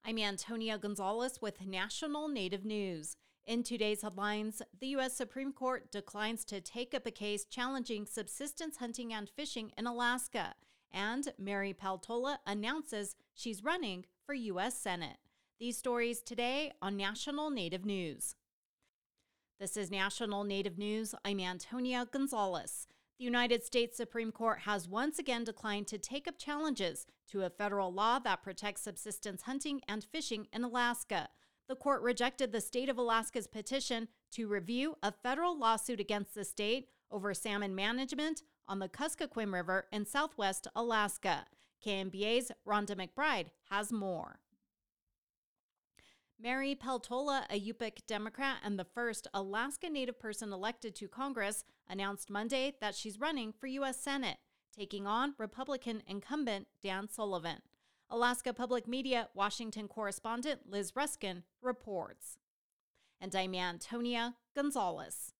I'm Antonia Gonzalez with National Native News. In today's headlines, the U.S. Supreme Court declines to take up a case challenging subsistence hunting and fishing in Alaska, and Mary Peltola announces she's running for U.S. Senate. These stories today on National Native News. This is National Native News. I'm Antonia Gonzalez. The United States Supreme Court has once again declined to take up challenges to a federal law that protects subsistence hunting and fishing in Alaska. The court rejected the state of Alaska's petition to review a federal lawsuit against the state over salmon management on the Kuskokwim River in southwest Alaska. KNBA's Rhonda McBride has more. Mary Peltola, a Yupik Democrat and the first Alaska Native person elected to Congress, announced Monday that she's running for U.S. Senate, taking on Republican incumbent Dan Sullivan. Alaska Public Media Washington correspondent Liz Ruskin reports. And I'm Antonia Gonzalez.